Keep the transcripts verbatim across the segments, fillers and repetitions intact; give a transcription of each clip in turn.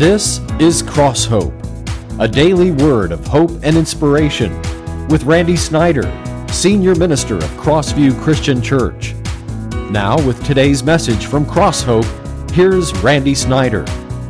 This is Cross Hope, a daily word of hope and inspiration with Randy Snyder, Senior Minister of Crossview Christian Church. Now with today's message from Cross Hope, here's Randy Snyder.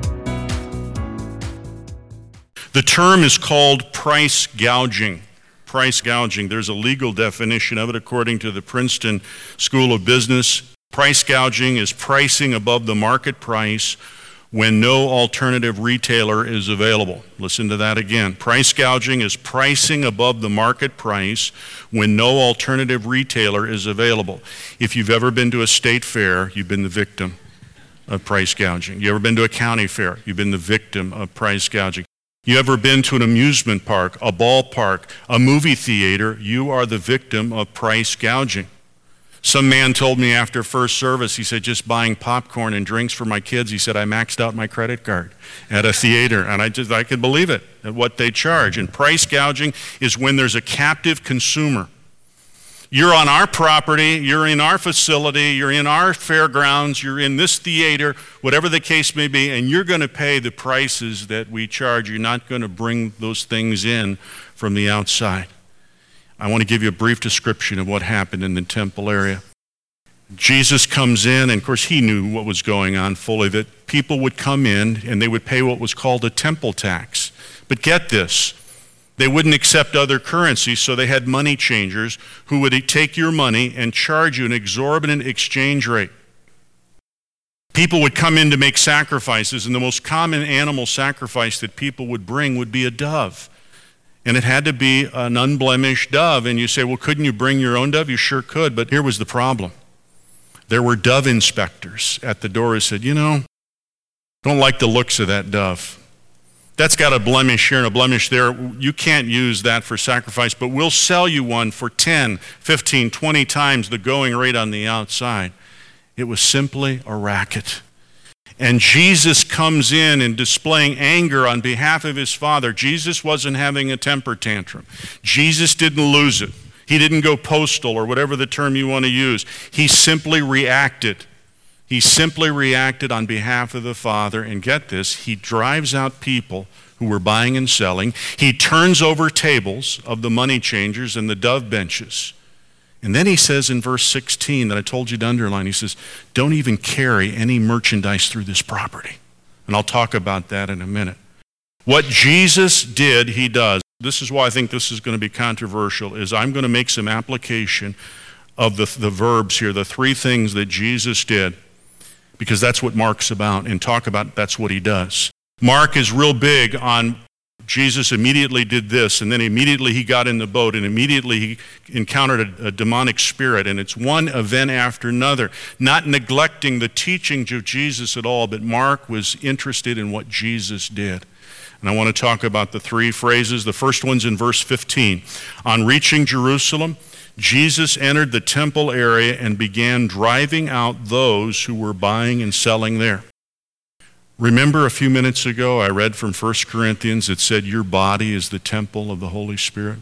The term is called price gouging. Price gouging. There's a legal definition of it according to the Princeton School of Business. Price gouging is pricing above the market price when no alternative retailer is available. Listen to that again. Price gouging is pricing above the market price when no alternative retailer is available. If you've ever been to a state fair, you've been the victim of price gouging. You ever been to a county fair? You've been the victim of price gouging. You ever been to an amusement park, a ballpark, a movie theater? You are the victim of price gouging. Some man told me after first service, he said, just buying popcorn and drinks for my kids, he said, I maxed out my credit card at a theater. And I just, I could believe it, at what they charge. And price gouging is when there's a captive consumer. You're on our property, you're in our facility, you're in our fairgrounds, you're in this theater, whatever the case may be, and you're going to pay the prices that we charge. You're not going to bring those things in from the outside. I want to give you a brief description of what happened in the temple area. Jesus comes in, and of course he knew what was going on fully, that people would come in and they would pay what was called a temple tax. But get this, they wouldn't accept other currencies, so they had money changers who would take your money and charge you an exorbitant exchange rate. People would come in to make sacrifices, and the most common animal sacrifice that people would bring would be a dove. And it had to be an unblemished dove. And you say, well, couldn't you bring your own dove? You sure could, but here was the problem. There were dove inspectors at the door who said, you know, don't like the looks of that dove. That's got a blemish here and a blemish there. You can't use that for sacrifice, but we'll sell you one for ten, fifteen, twenty times the going rate on the outside. It was simply a racket. And Jesus comes in and displaying anger on behalf of his Father. Jesus wasn't having a temper tantrum. Jesus didn't lose it. He didn't go postal or whatever the term you want to use. He simply reacted. He simply reacted on behalf of the Father. And get this, he drives out people who were buying and selling. He turns over tables of the money changers and the dove benches. And then he says in verse sixteen that I told you to underline, he says, don't even carry any merchandise through this property. And I'll talk about that in a minute. What Jesus did, he does. This is why I think this is going to be controversial, is I'm going to make some application of the, the verbs here, the three things that Jesus did, because that's what Mark's about, and talk about that's what he does. Mark is real big on Jesus immediately did this, and then immediately he got in the boat, and immediately he encountered a, a demonic spirit, and it's one event after another, not neglecting the teachings of Jesus at all, but Mark was interested in what Jesus did. And I want to talk about the three phrases. The first one's in verse fifteen. On reaching Jerusalem, Jesus entered the temple area and began driving out those who were buying and selling there. Remember a few minutes ago I read from First Corinthians that said your body is the temple of the Holy Spirit?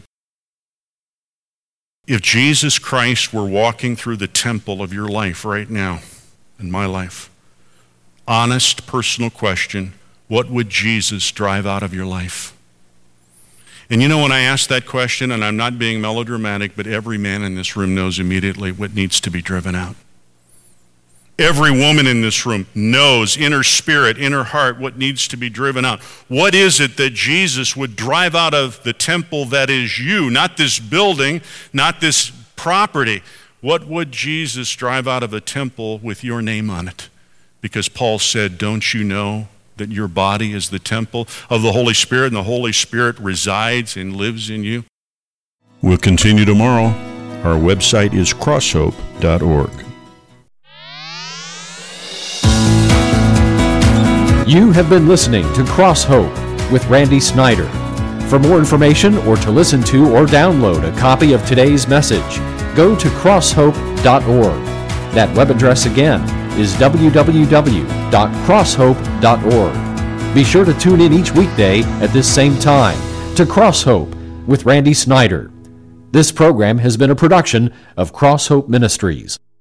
If Jesus Christ were walking through the temple of your life right now, in my life, honest personal question, what would Jesus drive out of your life? And you know, when I ask that question, and I'm not being melodramatic, but every man in this room knows immediately what needs to be driven out. Every woman in this room knows in her spirit, in her heart, what needs to be driven out. What is it that Jesus would drive out of the temple that is you? Not this building, not this property. What would Jesus drive out of a temple with your name on it? Because Paul said, don't you know that your body is the temple of the Holy Spirit, and the Holy Spirit resides and lives in you? We'll continue tomorrow. Our website is crosshope dot org. You have been listening to Cross Hope with Randy Snyder. For more information or to listen to or download a copy of today's message, go to cross hope dot org. That web address again is w w w dot cross hope dot org. Be sure to tune in each weekday at this same time to Cross Hope with Randy Snyder. This program has been a production of Cross Hope Ministries.